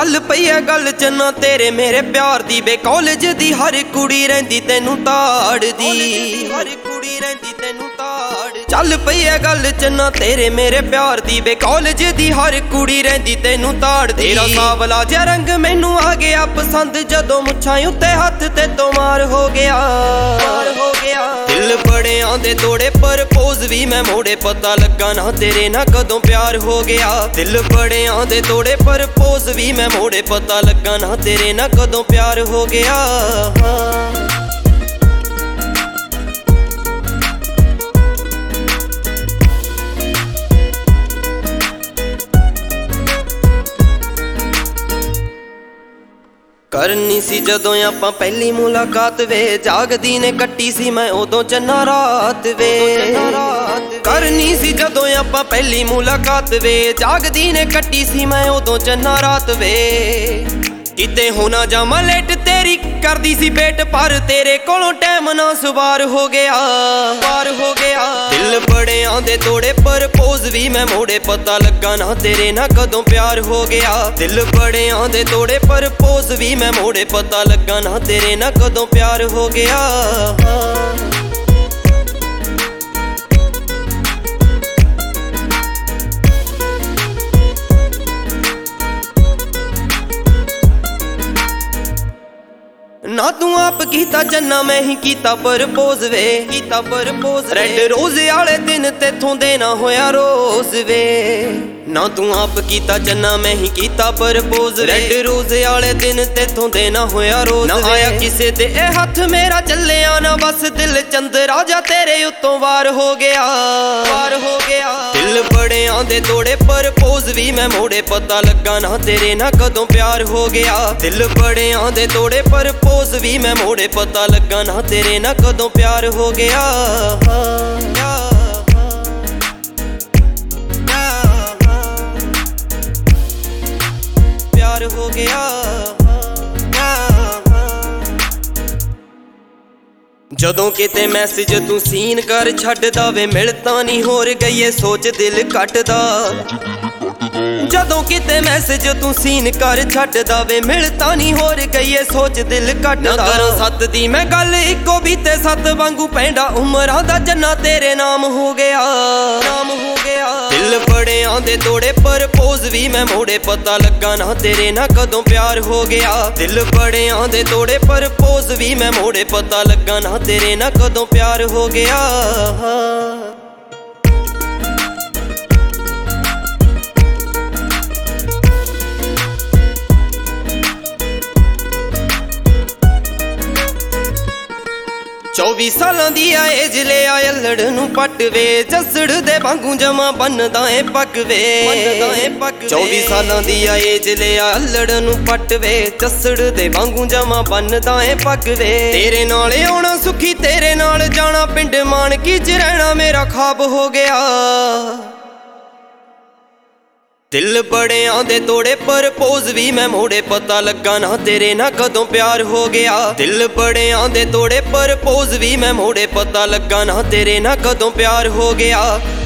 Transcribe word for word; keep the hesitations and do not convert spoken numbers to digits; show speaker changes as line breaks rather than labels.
ਚੱਲ ਪਈ ਐ ਗੱਲ ਚੰਨਾ ਤੇਰੇ ਮੇਰੇ ਪਿਆਰ ਦੀ ਬੇ ਕਾਲਜ ਦੀ ਹਰ ਕੁੜੀ ਰਹਿੰਦੀ ਤੈਨੂੰ ਤਾੜਦੀ ਹਰ ਕੁੜੀ ਰਹਿੰਦੀ ਤੈਨੂੰ ਤਾੜ ਚੱਲ ਪਈ ਐ ਗੱਲ ਚੰਨਾ ਤੇਰੇ ਮੇਰੇ ਪਿਆਰ ਦੀ ਬੇ ਕਾਲਜ ਦੀ ਹਰ ਕੁੜੀ ਰਹਿੰਦੀ ਤੈਨੂੰ ਤਾੜਦੀ ਤੇਰਾ ਸਾਵਲਾ ਜਿਹਾ ਰੰਗ ਮੈਨੂੰ ਆ ਗਿਆ ਪਸੰਦ ਜਦੋਂ ਮੁੱਛਾਂ ਉੱਤੇ ਹੱਥ ਤੇ ਤੋਂ ਮਾਰ ਹੋ ਗਿਆ ਮਾਰ ਹੋ ਗਿਆ ਦਿਲ ਬੜੇ ਆਂਦੇ ਤੋੜੇ ਪ੍ਰਪੋਜ਼ ਵੀ ਮੈਂ ਮੋੜੇ ਪਤਾ ਲੱਗਾ ਨਾ ਤੇਰੇ ਨਾਲ ਕਦੋਂ ਪਿਆਰ ਹੋ ਗਿਆ ਦਿਲ ਬੜੇ ਆਂਦੇ ਤੋੜੇ ਪ੍ਰਪੋਜ਼ ਵੀ ਮੈਂ ਮੋੜੇ ਪਤਾ ਲੱਗਾ ਨਾ ਤੇਰੇ ਨਾਲ ਕਦੋਂ ਪਿਆਰ ਹੋ ਗਿਆ ਕਰਨੀ ਸੀ ਜਦੋਂ ਆਪਾਂ ਪਹਿਲੀ ਮੁਲਾਕਾਤ ਵੇ ਜਾਗਦੀ ਨੇ ਕੱਟੀ ਸੀ ਮੈਂ ਉਦੋਂ ਚੰਨਾ ਰਾਤ ਵੇ ਕਰਨੀ ਸੀ ਜਦੋਂ ਆਪਾਂ ਪਹਿਲੀ ਮੁਲਾਕਾਤ ਵੇ ਜਾਗਦੀ ਨੇ ਕੱਟੀ ਸੀ ਮੈਂ ਉਦੋਂ ਚੰਨਾ ਰਾਤ ਵੇ ਕਿਤੇ ਹੋਣਾ ਜਾਵਾਂ ਲੇਟ ਤੇਰੀ ਕਰਦੀ ਸੀ ਵੇਟ ਪਰ ਤੇਰੇ ਕੋਲੋਂ ਟਾਈਮ ਨਾ ਸਵਾਰ ਹੋ ਗਿਆ ਵਾਰ ਹੋ ਗਿਆ ਦਿਲ ਬੜੇ ਆਂਦੇ ਤੋੜੇ ਪ੍ਰਪੋਜ਼ ਵੀ ਮੈਂ ਮੋੜੇ ਪਤਾ ਲੱਗਾ ਨਾ ਤੇਰੇ ਨਾਲ ਕਦੋਂ ਪਿਆਰ ਹੋ ਗਿਆ ਦਿਲ ਬੜੇ ਆਂਦੇ ਤੋੜੇ ਪ੍ਰਪੋਜ਼ ਵੀ ਮੈਂ ਮੋੜੇ ਪਤਾ ਲੱਗਾ ਨਾ ਤੇਰੇ ਨਾਲ ਕਦੋਂ ਪਿਆਰ ਹੋ ਗਿਆ ਨਾ ਤੂੰ ਆਪ ਕੀਤਾ ਚੰਨਾ ਮੈਂ ਹੀ ਕੀਤਾ ਪ੍ਰਪੋਜ਼ ਵੇ ਕੀਤਾ ਪ੍ਰਪੋਜ਼ ਰੈਡ ਰੋਜ਼ ਵਾਲੇ ਦਿਨ ਤੇਥੋਂ ਦੇਣਾ ਹੋਇਆ ਰੋਜ਼ ਵੇ ਨਾ ਤੂੰ ਆਪ ਕੀਤਾ ਚੰਨਾ ਮੈਂ ਹੀ ਕੀਤਾ ਪ੍ਰਪੋਜ਼ ਰੈਡ ਰੋਜ਼ ਵਾਲੇ ਦਿਨ ਤੇਥੋਂ ਦੇਣਾ ਹੋਇਆ ਰੋਜ਼ ਨਾ ਆਇਆ ਕਿਸੇ ਦੇ ਇਹ ਹੱਥ ਮੇਰਾ ਚੱਲਿਆ ਨਾ ਬਸ ਦਿਲ ਚੰਦ ਰਾਜਾ ਤੇਰੇ ਉੱਤੋਂ ਵਾਰ ਹੋ ਗਿਆ ਵਾਰ ਹੋ ਗਿਆ ਦਿਲ ਬੜੇ ਆਂਦੇ ਤੋੜੇ ਪ੍ਰਪੋਜ਼ ਵੀ ਮੈਂ ਮੋੜੇ ਪਤਾ ਲੱਗਾ ਨਾ ਤੇਰੇ ਨਾਲ ਕਦੋਂ ਪਿਆਰ ਹੋ ਗਿਆ ਦਿਲ ਬੜੇ ਆਂਦੇ ਤੋੜੇ ਪ੍ਰਪੋਜ਼ ਵੀ ਮੈਂ ਮੋੜੇ ਪਤਾ ਲੱਗਾ ਨਾ ਤੇਰੇ ਨਾਲ ਕਦੋਂ ਪਿਆਰ ਹੋ ਗਿਆ ਪਿਆਰ ਹੋ ਗਿਆ ਜਦੋਂ ਕਿਤੇ ਮੈਸੇਜ ਤੂੰ ਸੀਨ ਕਰ ਛੱਡਦਾ ਵੇ ਮਿਲਤਾ ਨਹੀਂ ਹੋਰ ਗਈਏ ਸੋਚ ਦਿਲ ਕੱਟਦਾ ਜਦੋਂ ਕਿਤੇ ਮੈਸੇਜ ਤੂੰ ਸੀਨ ਕਰ ਛੱਡਦਾ ਵੇ ਮਿਲਤਾ ਨਹੀਂ ਹੋਰ ਗਈਏ ਸੋਚ ਦਿਲ ਕੱਟਦਾ ਨਾ ਕਰਾਂ ਸੱਤ ਦੀ ਮੈਂ ਗੱਲ ਇੱਕੋ ਵੀ ਤੇ ਸੱਤ ਵਾਂਗੂ ਪੈਂਦਾ ਉਮਰਾਂ ਦਾ ਜੰਨਾ ਤੇਰੇ ਨਾਮ ਹੋ ਗਿਆ ਨਾਮ ਹੋ ਗਿਆ ਦਿਲ ਬੜੇ ਆਂਦੇ ਤੋੜੇ ਪ੍ਰਪੋਜ਼ ਵੀ ਮੈਂ ਮੋੜੇ ਪਤਾ ਲੱਗਾ ਨਾ ਤੇਰੇ ਨਾਲ ਕਦੋਂ ਪਿਆਰ ਹੋ ਗਿਆ ਦਿਲ ਬੜੇ ਆਂਦੇ ਤੋੜੇ ਪ੍ਰਪੋਜ਼ ਵੀ ਮੈਂ ਮੋੜੇ ਪਤਾ ਲੱਗਾ ਨਾ ਤੇਰੇ ਨਾਲ ਕਦੋਂ ਪਿਆਰ ਹੋ ਗਿਆ ਚੌਵੀ ਸਾਲਾਂ ਦੀ ਆ ਏਜ ਲਿਆ ਅਲੜ ਨੂੰ ਪੱਟ ਵੇ ਜਸੜ ਦੇ ਵਾਂਗੂ ਜਮਾ ਬੰਨਦਾ ਏ ਪੱਗ ਵੇ ਬੰਨਦਾ ਏ ਪੱਗ ਚੌਵੀ ਸਾਲਾਂ ਦੀ ਆ ਏਜ ਲਿਆ ਅਲੜ ਨੂੰ ਪੱਟ ਵੇ ਜਸੜ ਦੇ ਵਾਂਗੂ ਜਮਾ ਬੰਨਦਾ ਏ ਪੱਗ ਵੇ ਤੇਰੇ ਨਾਲ ਆਉਣਾ ਸੁਖੀ ਤੇਰੇ ਨਾਲ ਜਾਣਾ ਪਿੰਡ ਮਾਨਕੀ ਚ ਰਹਿਣਾ ਮੇਰਾ ਖਾਬ ਹੋ ਗਿਆ ਦਿਲ ਬੜੇ ਆਂਦੇ ਤੋੜੇ ਪ੍ਰਪੋਜ਼ ਵੀ ਮੈਂ ਮੋੜੇ ਪਤਾ ਲੱਗਾ ਨਾ ਤੇਰੇ ਨਾਲ ਕਦੋਂ ਪਿਆਰ ਹੋ ਗਿਆ ਦਿਲ ਬੜੇ ਆਂਦੇ ਤੋੜੇ ਪ੍ਰਪੋਜ਼ ਵੀ ਮੈਂ ਮੋੜੇ ਪਤਾ ਲੱਗਾ ਨਾ ਤੇਰੇ ਨਾਲ ਕਦੋਂ ਪਿਆਰ ਹੋ ਗਿਆ